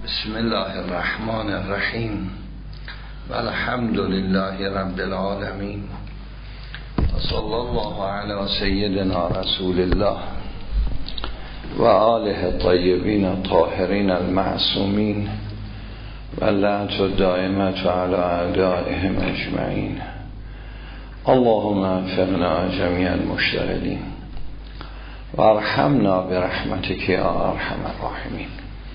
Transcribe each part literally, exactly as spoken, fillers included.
بسم الله الرحمن الرحیم و الحمد لله رب العالمین و صلی الله علی سیدنا رسول الله و آله الطیبین الطاهرین المعصومین و لعنت الدائمة علی اعدائهم اجمعین. اللهم انفعنا جمیع المشتغلین و ارحمنا برحمتک یا ارحم الراحمین.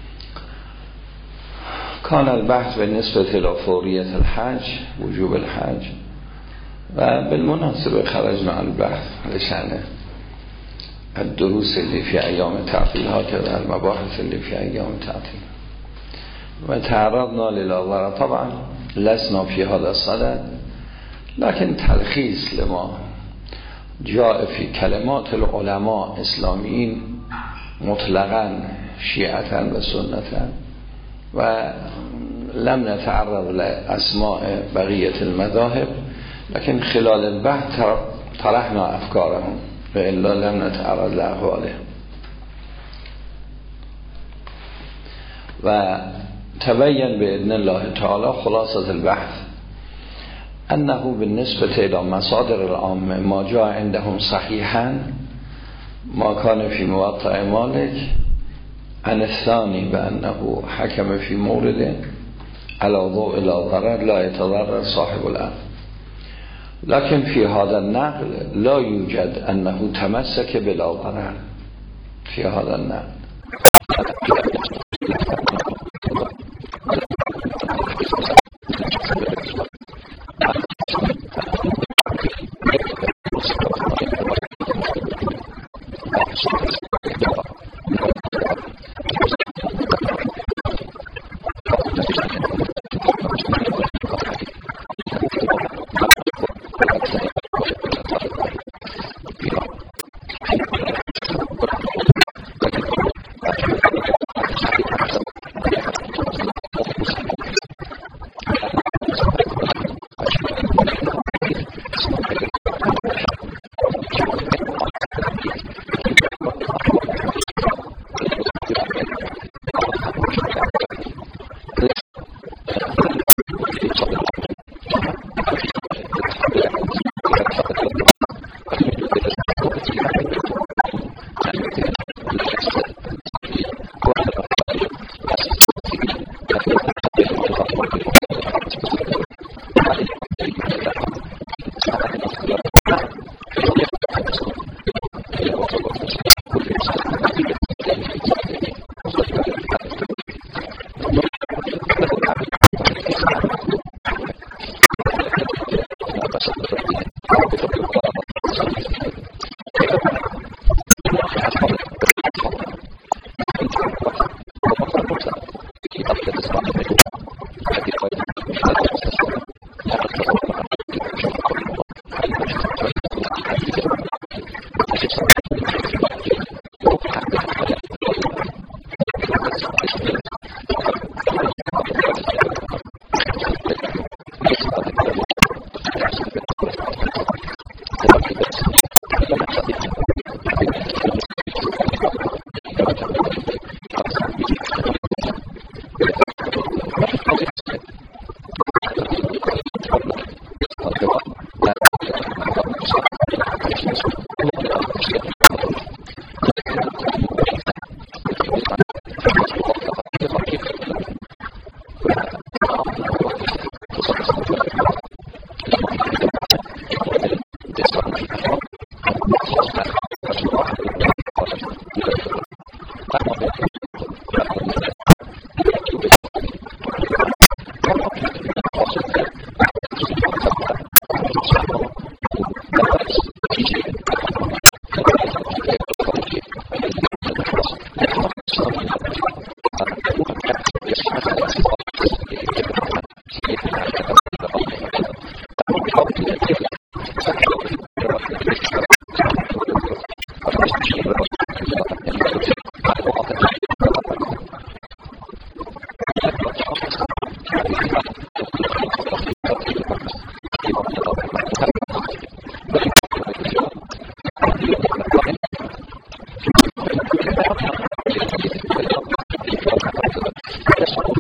کان البحث بالنسبة الى فوریت الحج، وجوب الحج، و بالمناسبه خرجنا البحث لشأن الدروس اللي في ايام تعطيل هكذا المباحث اللي في ايام تعطيل و تعرضنا للاغوار. طبعا لسنا في هذا الصدد، لكن تلخيص لما جاء في كلمات العلماء اسلاميين مطلقا شيعة و سنة، و لم نتعرض لأسماء بقية المذاهب، لكن خلال البحث طرحنا أفكارهم وإلا لم نتعرض لأقوالهم. وتبين بإذن الله تعالى خلاصة البحث أنه بالنسبة إلى مصادر العامة ما جاء عندهم صحيحا ما كان في موطأ مالك عن الثاني بأنه حكم في مورد على ضوء لا ضرر لا يتضرر صاحب الأمر، لكن في هذا النقل لا يوجد أنه تمسك بلا ضرر. في هذا النقل Gracias.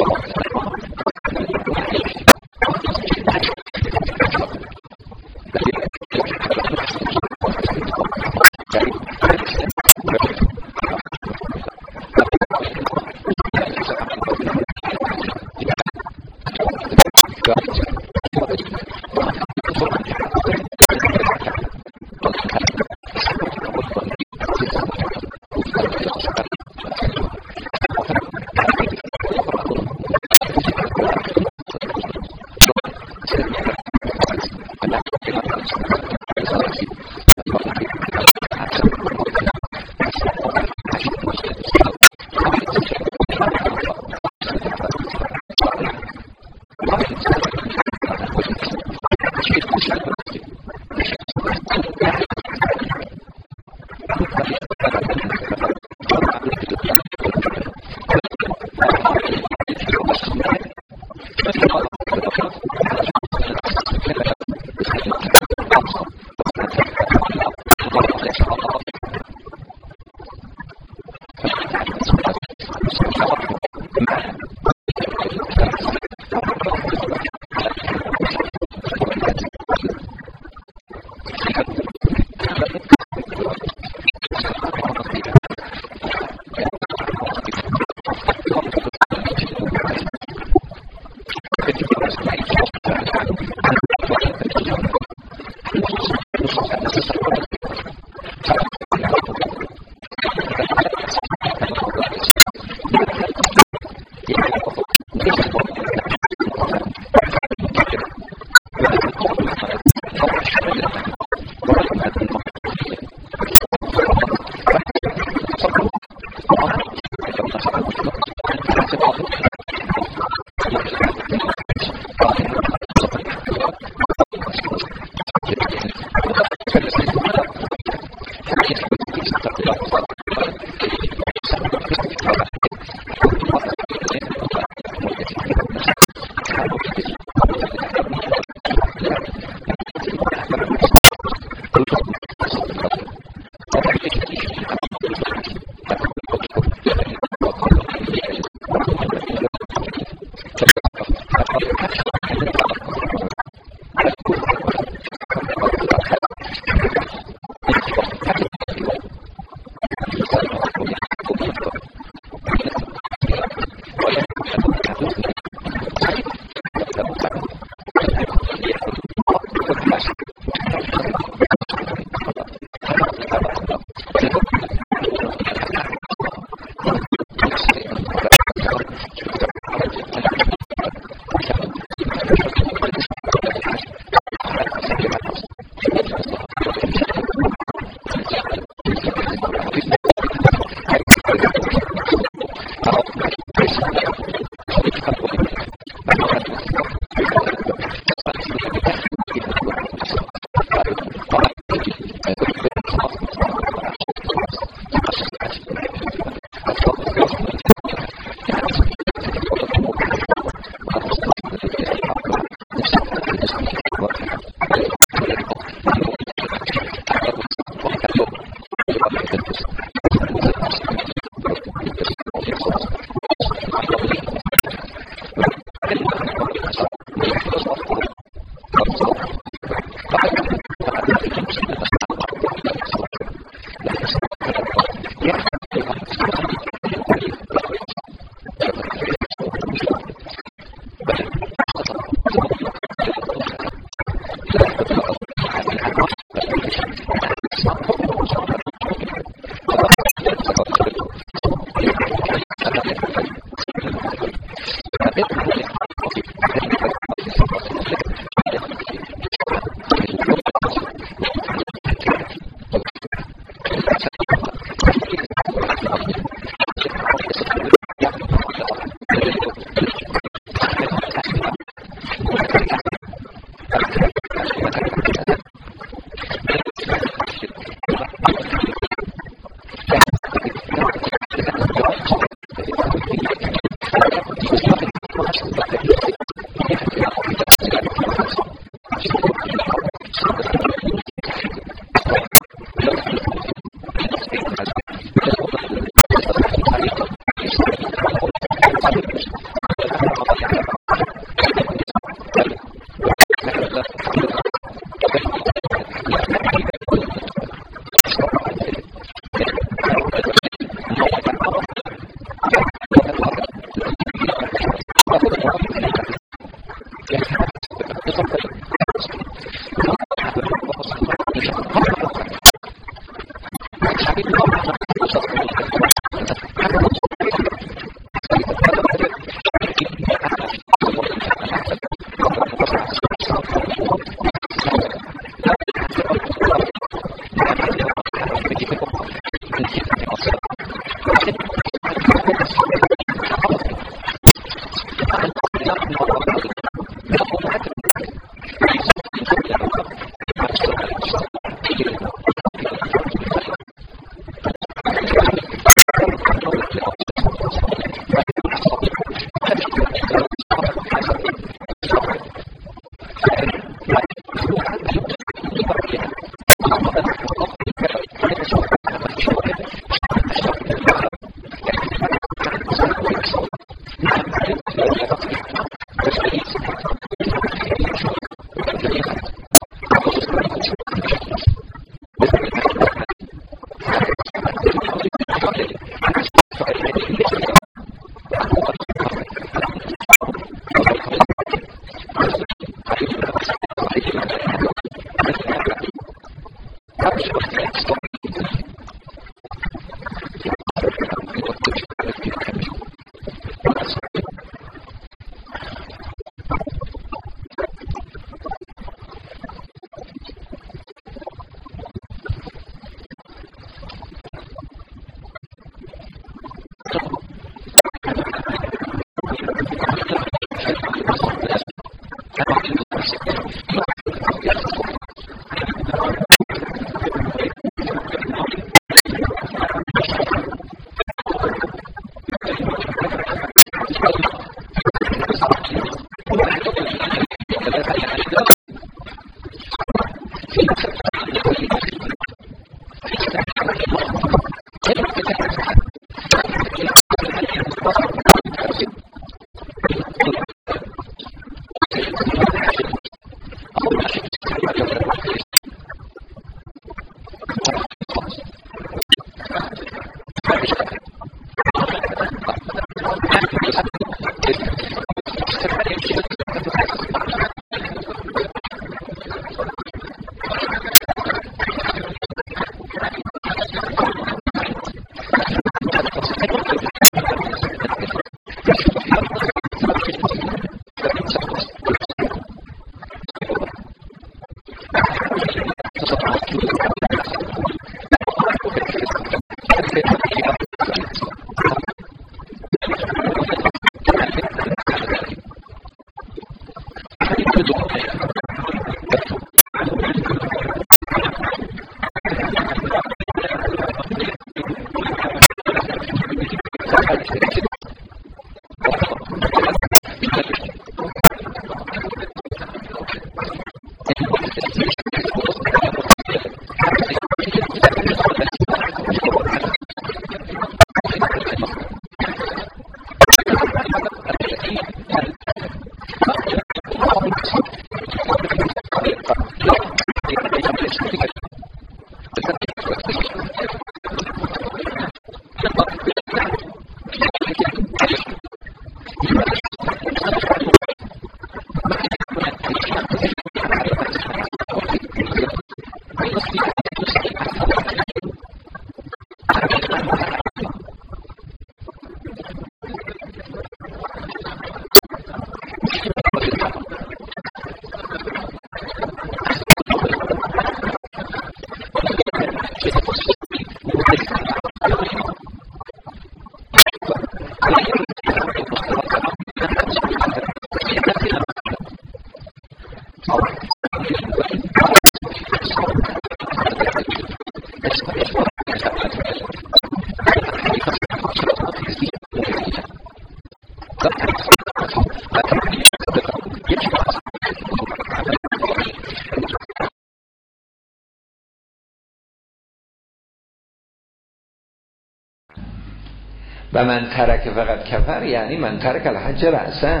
و من ترک فقط کفر یعنی من ترک الحج رأسا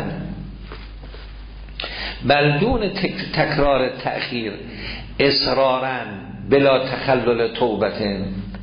بل دون تکرار تأخیر اصرارا بلا تخلل توبتن،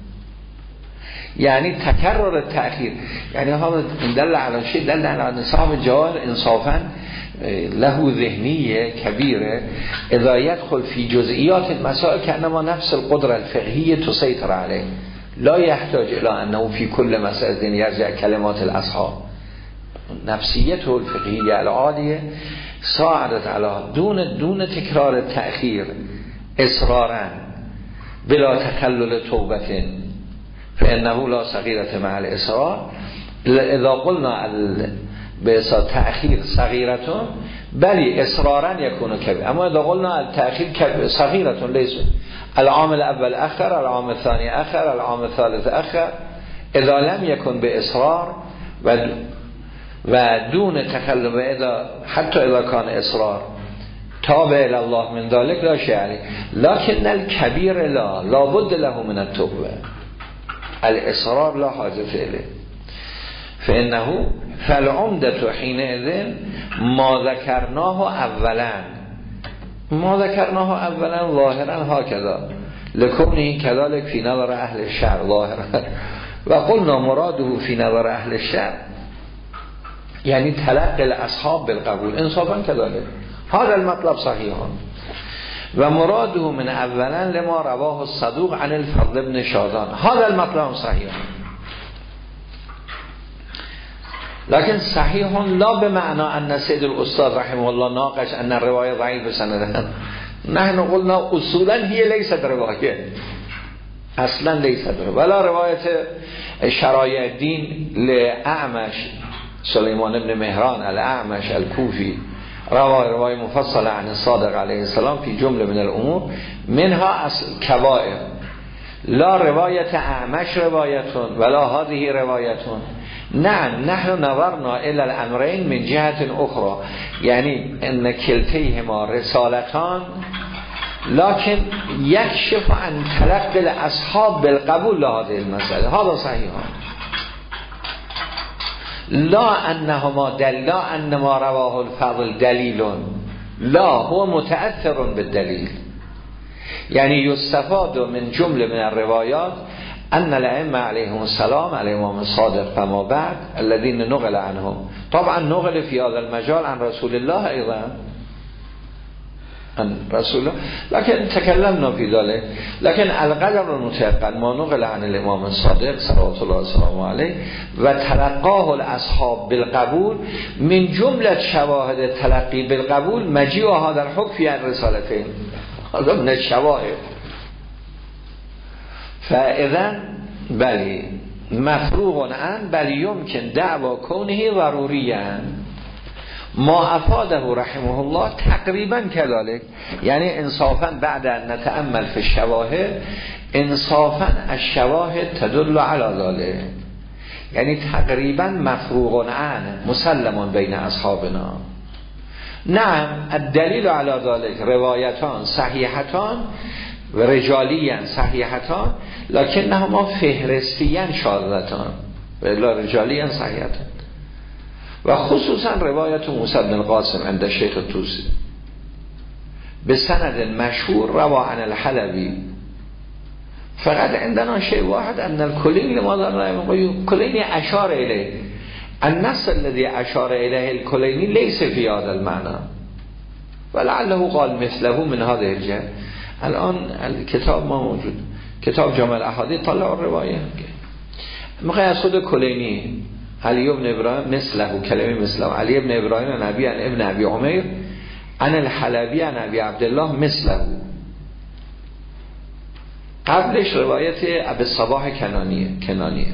یعنی تکرار تأخیر یعنی ها دل علی شیء دل علی نصاب جاهل انصافا له ذهنیه کبیره اذا يدخل فی جزئیات المسائل کانما نفس القدره الفقهیه تسيطر علیه لا يحتاج الى انه في كل مسألة يرجع كلمات الاصحاب نفسيته الفقهية العالية ساعدت على دون دون تكرار التأخير اصرارا بلا تخلل توبة فإنه لا صغيرة مع الإصرار اذا قلنا بإصرار تأخير صغيرة بل اصرارا يكون كبير، اما اذا قلنا التأخير صغيرة ليس العام الاول اخر العام الثاني اخر العام الثالث اخر اذا لم يكن باصرار و و دون تخلف اذا حتى اذا كان اصرار تابع الى الله من ذلك لا شيء عليه لكن الكبير لا لا بد له من التوبه الاصرار لا حاجه اليه فانه فالعمدة حينئذ ما ذكرناه اولا ما ذكرناه اولا ظاهرا هكذا لكونه كذلك في نظر اهل الشرع ظاهرا و قلنا مراده في نظر اهل الشرع يعني تلقي الاصحاب بالقبول انصافا كذلك هذا المطلب صحيح و مراده من اولا لما رواه الصدوق عن الفضل بن شادان هذا المطلب صحيح لكن صحيح لا بمعنى أن سيد الأستاذ رحمه الله ناقش أن الرواية ضعيفة سندها نحن قلنا أصولا هي ليست رواية اصلا ليست رواية ولا رواية شرائع الدين لأعمش سليمان بن مهران الأعمش الكوفي رواه رواية مفصلة عن الصادق عليه السلام في جملة من الأمور منها كبائر لا رواية أعمش رواية ولا هذه رواية نه نحن نظرنا الى الامرین من جهت اخرى، یعنی ان کلتیهما رسالتان لكن یکشف عن تلقی الاصحاب بالقبول لهذه المسأله. هذا صحیح. لا انهما دل لا انما رواه الفضل دلیل، لا هو متأثر بالدلیل. یعنی یستفاد من جمله من الروایات ان الائمه علیهم السلام علی امام صادق فما بعد الذين نقل عنهم، طبعا نقل في هذا المجال عن رسول الله ايضا عن رسول الله، لكن تكلمنا في ذلك. لكن القدر المتيقن ما نقل عن الامام الصادق صلوات الله وسلامه عليه و تلقاه الاصحاب بالقبول من جمله شواهد تلقی بالقبول مجيء هذا الحكم في الرسالتين، هذا من الشواهد. فاذا بلی مفروغ عن بل يمكن دعوى كونه ضروريا ما افاده رحمه الله تقریبا كذلك. یعنی انصافا بعد ان نتأمل في الشواهد انصافا الشواهد تدل على ذلك، یعنی تقریبا مفروغ عن مسلم بین اصحابنا. نعم الدلیل على ذلك روایتان صحیحتان و رجالیان صحیحتان لکنهما فهرستیان شاذتان و الا رجالیان صحیحتان. و خصوصا روایت موسی بن القاسم عند الشیخ الطوسی به سند مشهور روا عن الحلبی. فقط عندنا شيء واحد ان الكلين لماذا لا يقول كلين اشار اليه النص الذي اشار اليه الكليني ليس في هذا المعنى ولعله قال مثله من هذه الجهه. الان الكتاب ما موجود، کتاب جامع الاحادیث طلع الروایه میخوای از خود کلینی علی ابن ابراهیم مثله کلمه مثله علی ابن ابراهیم نبی عن ابن ابی عمیر عن الحلبی عن ابی عبدالله مثله. قبلش روایت ابی الصباح کنانیه کنانیه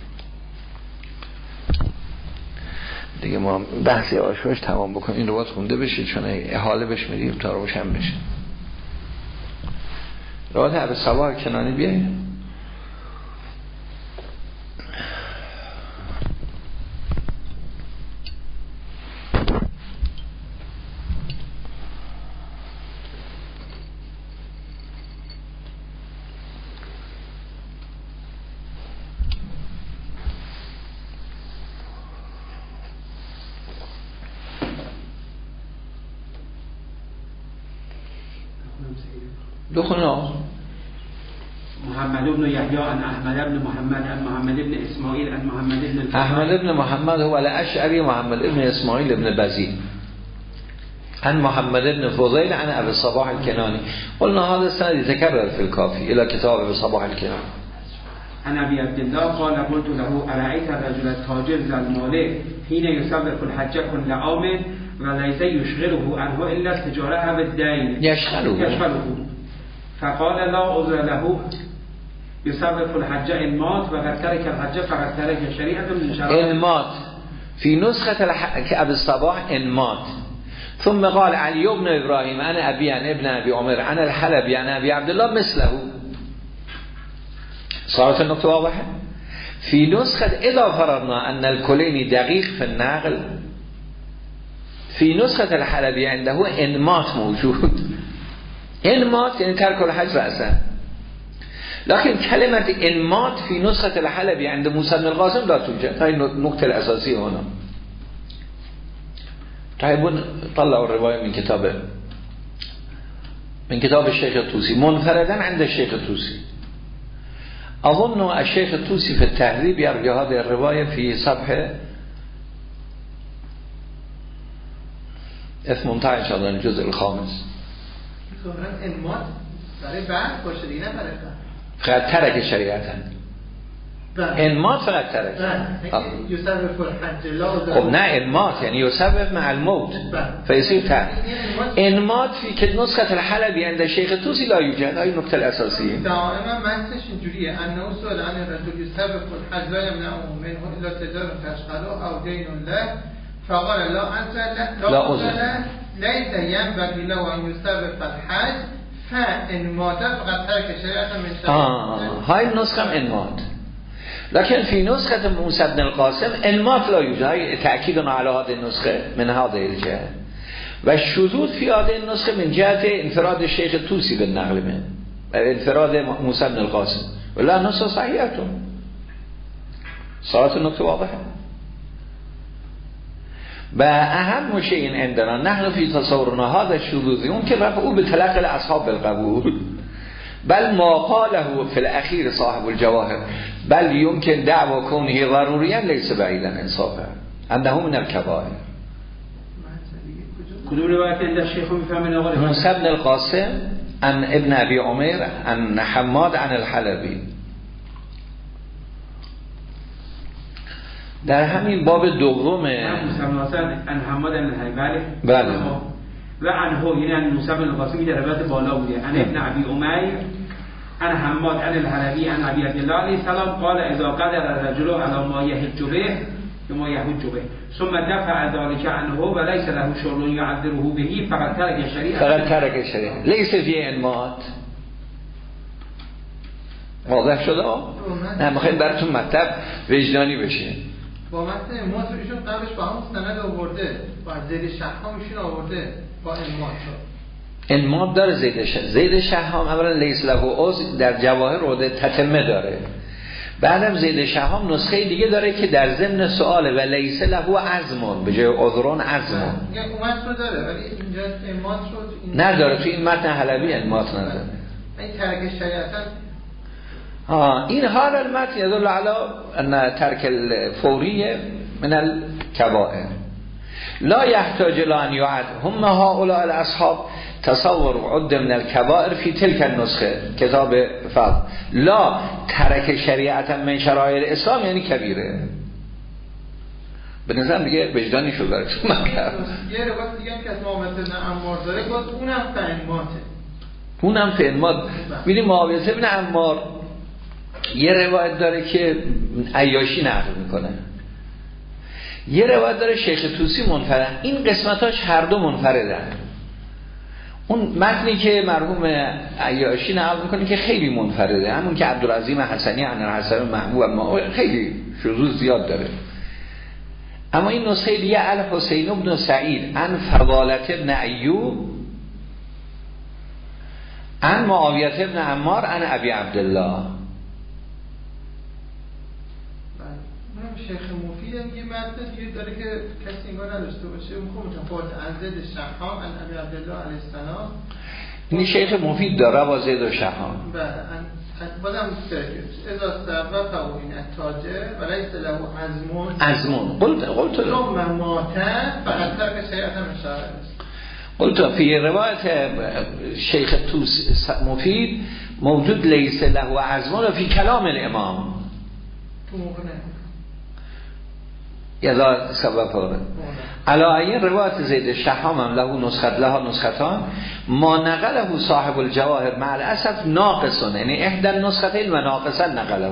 دیگه. ما بحثی آشوش تمام بکنیم این روایت خونده بشه چون احاله بش میدیم تا روشن بشه. روایت ابی الصباح کنانی بیاییم. دخلنا محمد بن يحيى عن احمد بن محمد عن محمد بن اسماعيل عن محمد بن احمد بن محمد هو الاشعري محمد بن اسماعيل بن بزيد عن محمد بن فضيل عن ابي الصباح الكناني. قلنا هذا السند يتكرر في الكافي الى كتاب ابي الصباح الكناني. عن ابي عبد الله قال قلت له ارايت الرجل التاجر ذا المال حين يسبق الحج كل عام وليس يشغله عنه الا التجاره بالدين يشغله يشغله فقال لا عذر له يسبق الحج ان مات وقد ترك الحج فقد ترك شريعه من شرائع ان مات في نسخه ابي الصباح ان مات. ثم قال علي بن ابراهيم انا ابي عن ابن ابي عمر عن الحلبي عن ابي عبد الله مثله. صارت النقطه واضحه. في نسخه اذا فرضنا ان الكليني دقيق في النقل في نسخه الحلبي عنده ان مات موجود. ان مات يعني ترك الحج رأسا، لكن كلمة ان مات في نسخة الحلبي عند موسى بن القاسم لا توجد. هاي النقطة الأساسية هنا. طيب طلعوا الرواية من كتاب من كتاب الشيخ الطوسي منفردا عند الشيخ الطوسي. أظن الشيخ الطوسي في التهذيب يروي هذه الرواية في صفحة ثمانية عشر أظن الجزء الخامس. انمات برای بعد باشه دیگه برای فقط ترک شریعتا انمات فقط ترک یسبب الحج لا. خب نه انمات یعنی یسبب مع الموت فیصیر ترک. انمات فی که نسخه الحلبی عند شیخ طوسی لا یوجد. این نکته الاساسیه. دائما معنیش اینجوریه انه سوال عن الرجل يسبب الحج لا يمنعه منه الا تجاره تشغله او دين له فقال لا انت لا لا عذر ليس ينبغي له ان يسبب الحج فان مات فقد ترك شريعه من شرائع. های نسخه انمات لكن في نسخة موسى بن القاسم انماط لا يوجد، تأكيد على هذه النسخة من هذه الجهة، و شذوذ في هذه النسخة من جهة انفراد الشيخ توسی بالنقل من انفراد موسى بن القاسم، ولا نسخة صحيحة. صارت النقطة واضحة. و اهم شيء عندنا نحن في تصورنا هذا الشذوذ يمكن رفعه بتلقي الاصحاب بالقبول، بل ما قاله في الاخير صاحب الجواهر بل يمكن دعوى كونه ضروريا ليس بعيدا انصافا انه من الكبائر. کدوم روایت عند الشيخ میفهمین آقا؟ موسى بن القاسم عن ابن ابي عمير عن حماد عن الحلبي. در همین باب دوم عن حماد بن الحلبي بله و عنه، یعنی عن موسی بن القاسم در روایت بالا بوده، عن ابن ابي عمير عن حماد عن الحلبي عن ابي عبد الله علیه السلام قال اذا قدر الرجل على ما يحج به ما يحج به ثم دفع ذلك عنه وليس له شغل يعذره به فقد ترك الشريعه فقد ترك الشريعه ليس فيه انماط. واضح شده؟ نه میخوایم براتون مطلب وجدانی بشه. با متن انماط رو ایشون قبلش با همون سند آورده، با زید شهام ایشون آورده با انماط شد. انماط داره زید شهام. زید شهام اولا لیس له عذر در جواهر روده تتمه داره. بعدم زید شهام نسخه دیگه داره که در ضمن سؤاله و لیس له عزم، به جای عذران عزم. میگه اومد رو داره ولی اینجا انماط رو نداره. تو این متن حلبی انماط نداره. این ترک شریعتا ها این حال المتن يدل على ان ترك الفورية من الكبائر لا يحتاج الى ان يعد. هم هؤلاء الاصحاب تصور عد من الكبائر في تلك النسخه كتاب فضل، لا ترك شریعتا من شرایع الاسلام یعنی کبیره. به نظرم دیگه وجدانی شد براتون مطلب. یه روایت دیگه که از معاویه بن عمار داره گفت اونم فهماته، اونم فهمات. ببین معاویه بن عمار یه روایت داره که عیاشی نقل میکنه، یه روایت داره شیخ توسی منفرد. این قسمتاش هر دو منفردن. اون متنی که مرحوم عیاشی نقل میکنه که خیلی منفرده، همون که عبدالعظیم حسنی عن الحسن محبوب ما خیلی شذوذ زیاد داره. اما این نسخه دیگه الحسین بن سعید عن فضالت ابن ایوب عن معاویه بن عمار عن ابی عبدالله. شیخ مفید یه متن دیگه داره که کسی انگار نداشته باشه، میخوام متفاوت از زید شهام عن ابی عبدالله علیه السلام. این شیخ مفید داره با زید و شهام. بله بازم اذا سبب او این تاجر ولیس له عزمون عزمون قلت قلت ثم مات فقط ترک شریعتا مشاعر. قلت في رواية شيخ توس مفيد موجود ليس له عزمون في كلام الامام یذا سبب فاره علاوه روایت زید شهام هم له نسخت لها نسختان ما نقله صاحب الجواهر مع الاسف ناقصون، یعنی احدى النسختين و ناقصا نقله.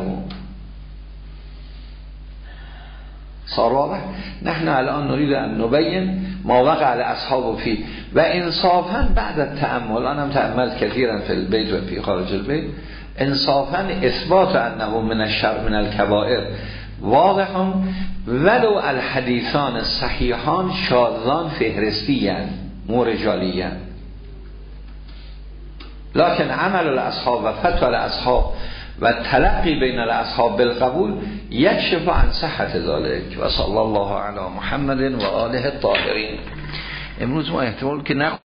صار واضح؟ نحن الان نريد ان نبين ما وقع لاصحاب فيه و انصافا بعد التأمل، انا تأملت كثيرا في البيت و في خارج البيت، انصافا اثبات انه من الشر من الكبائر واضح ولو الحدیثان صحیحان شاذان فهرستیان مورجالیان، لكن عمل الاصحاب و فتوى الاصحاب و تلقی بین الاصحاب بالقبول یکشف عن صحت ذلك. و صلی الله علی محمد و آله الطاهرین. امروز ما احتمال که